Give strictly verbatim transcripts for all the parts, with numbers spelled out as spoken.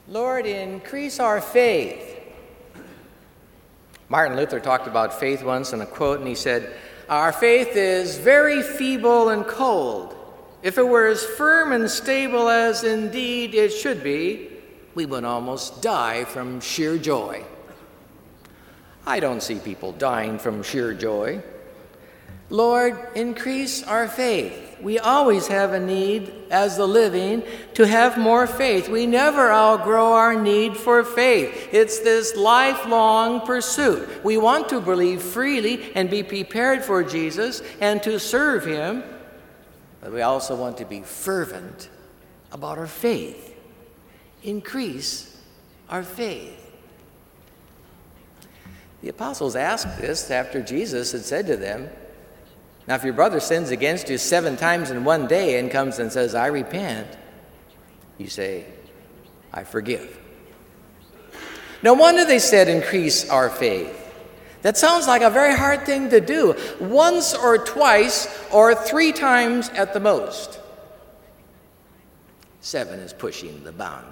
Lord, increase our faith. Martin Luther talked about faith once in a quote, and he said, "Our faith is very feeble and cold. If it were as firm and stable as indeed it should be, we would almost die from sheer joy." I don't see people dying from sheer joy. Lord, increase our faith. We always have a need as the living to have more faith. We never outgrow our need for faith. It's this lifelong pursuit. We want to believe freely and be prepared for Jesus and to serve him, but we also want to be fervent about our faith. Increase our faith. The apostles asked this after Jesus had said to them, "Now, if your brother sins against you seven times in one day and comes and says, 'I repent,' you say, 'I forgive.'" No wonder they said, "Increase our faith." That sounds like a very hard thing to do, once or twice or three times at the most. Seven is pushing the boundary.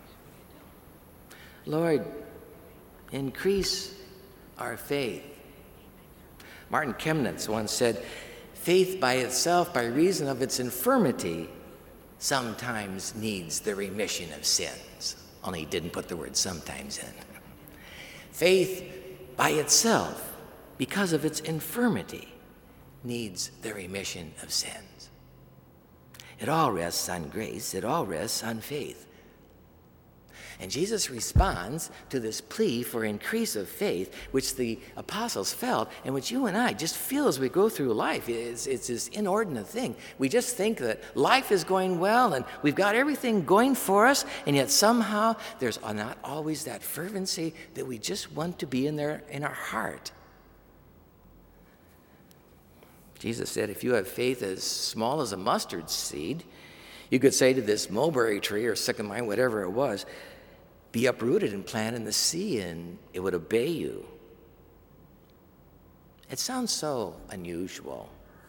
Lord, increase our faith. Martin Chemnitz once said, "Faith by itself, by reason of its infirmity, sometimes needs the remission of sins." Only he didn't put the word sometimes in. Faith by itself, because of its infirmity, needs the remission of sins. It all rests on grace. It all rests on faith. And Jesus responds to this plea for increase of faith, which the apostles felt and which you and I just feel as we go through life. It's, it's this inordinate thing. We just think that life is going well and we've got everything going for us, and yet somehow there's not always that fervency that we just want to be in there in our heart. Jesus said, if you have faith as small as a mustard seed, you could say to this mulberry tree or sycamore, whatever it was, be uprooted and planted in the sea, and it would obey you. It sounds so unusual.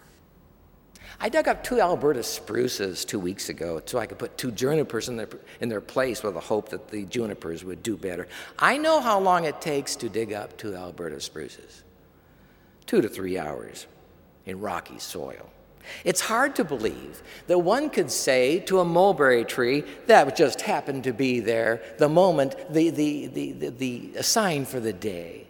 I dug up two Alberta spruces two weeks ago so I could put two junipers in their, in their place with the hope that the junipers would do better. I know how long it takes to dig up two Alberta spruces. Two to three hours in rocky soil. It's hard to believe that one could say to a mulberry tree that just happened to be there the moment, the, the, the, the, the sign for the day,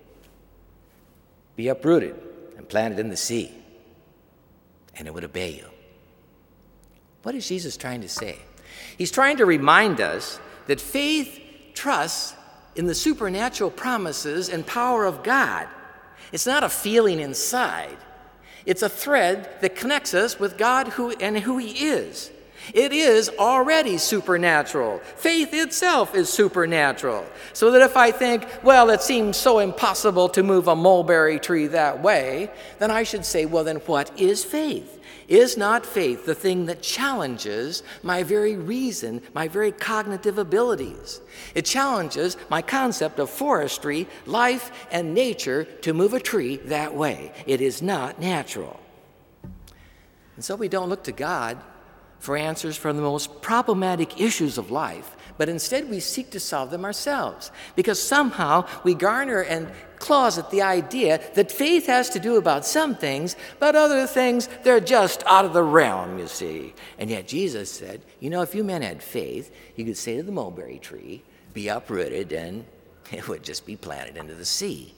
be uprooted and planted in the sea, and it would obey you. What is Jesus trying to say? He's trying to remind us that faith trusts in the supernatural promises and power of God. It's not a feeling inside. It's a thread that connects us with God who, and who he is. It is already supernatural. Faith itself is supernatural. So that if I think, well, it seems so impossible to move a mulberry tree that way, then I should say, well, then what is faith? Is not faith the thing that challenges my very reason, my very cognitive abilities? It challenges my concept of forestry, life, and nature to move a tree that way. It is not natural. And so we don't look to God for answers for the most problematic issues of life, but instead we seek to solve them ourselves, because somehow we garner and closet the idea that faith has to do about some things, but other things, they're just out of the realm, you see. And yet Jesus said, you know, if you men had faith, you could say to the mulberry tree, be uprooted, and it would just be planted into the sea.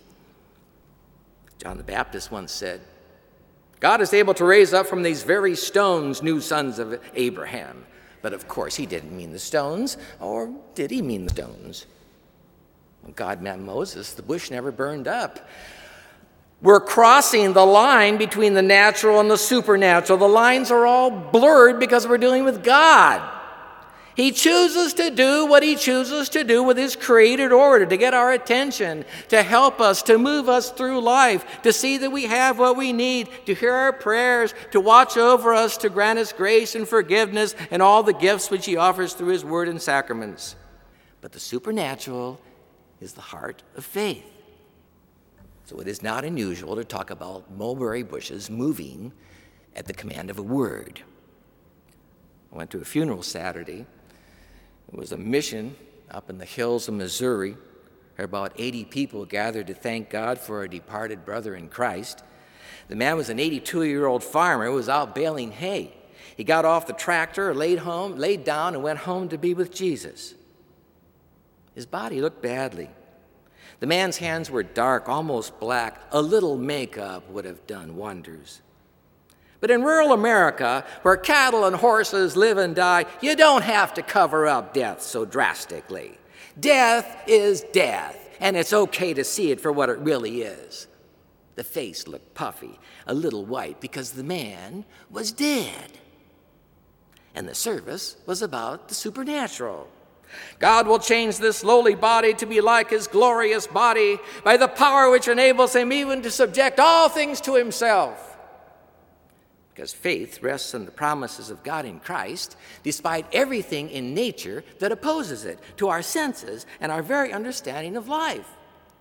John the Baptist once said, God is able to raise up from these very stones new sons of Abraham. But of course, he didn't mean the stones, or did he mean the stones? When God met Moses, the bush never burned up. We're crossing the line between the natural and the supernatural. The lines are all blurred because we're dealing with God. He chooses to do what he chooses to do with his created order, to get our attention, to help us, to move us through life, to see that we have what we need, to hear our prayers, to watch over us, to grant us grace and forgiveness and all the gifts which he offers through his word and sacraments. But the supernatural is the heart of faith. So it is not unusual to talk about mulberry bushes moving at the command of a word. I went to a funeral Saturday. It was a mission up in the hills of Missouri, where about eighty people gathered to thank God for a departed brother in Christ. The man was an eighty-two-year-old farmer who was out baling hay. He got off the tractor, laid home, laid down, and went home to be with Jesus. His body looked badly. The man's hands were dark, almost black. A little makeup would have done wonders. But in rural America, where cattle and horses live and die, you don't have to cover up death so drastically. Death is death, and it's okay to see it for what it really is. The face looked puffy, a little white, because the man was dead. And the service was about the supernatural. God will change this lowly body to be like his glorious body by the power which enables him even to subject all things to himself. Because faith rests on the promises of God in Christ, despite everything in nature that opposes it, to our senses and our very understanding of life.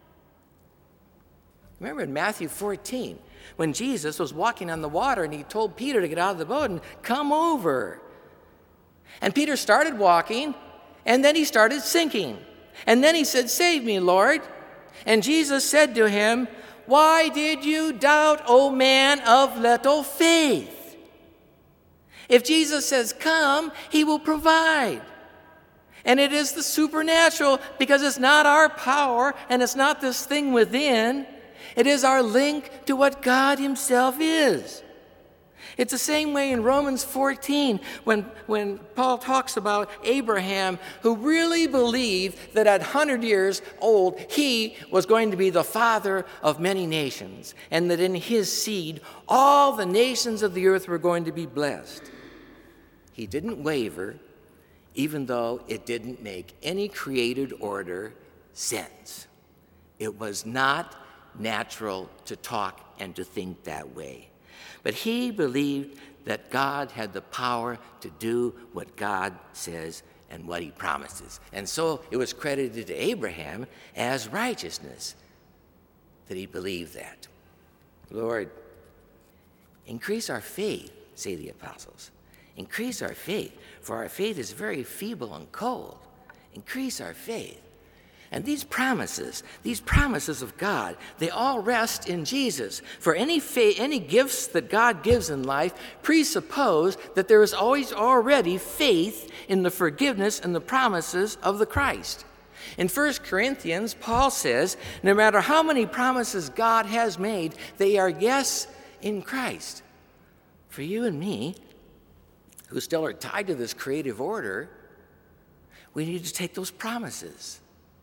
Remember in Matthew fourteen, when Jesus was walking on the water and he told Peter to get out of the boat and come over. And Peter started walking, and then he started sinking. And then he said, "Save me, Lord." And Jesus said to him, "Why did you doubt, O man of little faith?" If Jesus says come, he will provide. And it is the supernatural, because it's not our power and it's not this thing within. It is our link to what God himself is. It's the same way in Romans fourteen when, when Paul talks about Abraham, who really believed that at one hundred years old, he was going to be the father of many nations, and that in his seed, all the nations of the earth were going to be blessed. He didn't waver, even though it didn't make any created order sense. It was not natural to talk and to think that way. But he believed that God had the power to do what God says and what he promises. And so it was credited to Abraham as righteousness that he believed that. Lord, increase our faith, say the apostles. Increase our faith, for our faith is very feeble and cold. Increase our faith. And these promises, these promises of God, they all rest in Jesus. For any faith, any gifts that God gives in life presuppose that there is always already faith in the forgiveness and the promises of the Christ. In First Corinthians, Paul says, no matter how many promises God has made, they are yes in Christ. For you and me, who still are tied to this creative order, we need to take those promises.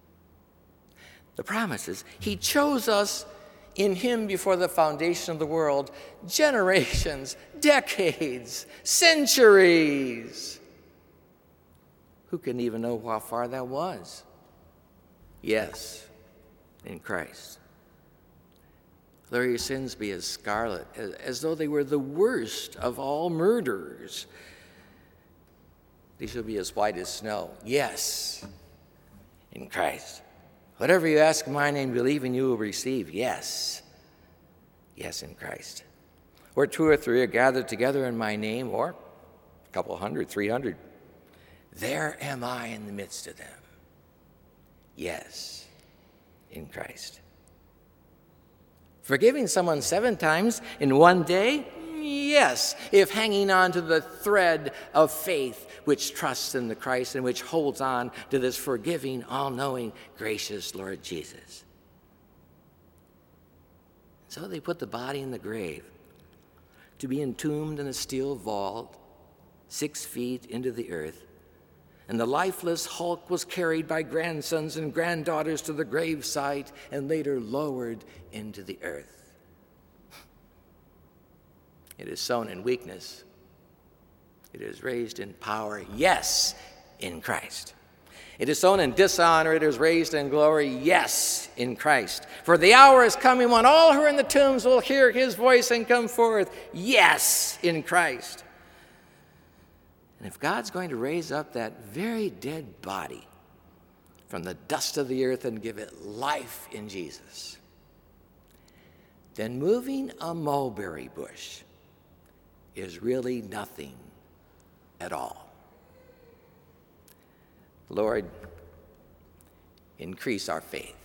The promises. He chose us in him before the foundation of the world, generations, decades, centuries. Who can even know how far that was? Yes, in Christ. Though your sins be as scarlet, as, as though they were the worst of all murders, they shall be as white as snow. Yes, in Christ. Whatever you ask in my name, believe and you will receive. Yes. Yes, in Christ. Where two or three are gathered together in my name, or a couple hundred, three hundred, there am I in the midst of them. Yes, in Christ. Forgiving someone seven times in one day? Yes, if hanging on to the thread of faith which trusts in the Christ and which holds on to this forgiving, all-knowing, gracious Lord Jesus. So they put the body in the grave to be entombed in a steel vault six feet into the earth. And the lifeless hulk was carried by grandsons and granddaughters to the gravesite and later lowered into the earth. It is sown in weakness. It is raised in power, yes, in Christ. It is sown in dishonor. It is raised in glory, yes, in Christ. For the hour is coming when all who are in the tombs will hear his voice and come forth, yes, in Christ. And if God's going to raise up that very dead body from the dust of the earth and give it life in Jesus, then moving a mulberry bush is really nothing at all. Lord, increase our faith.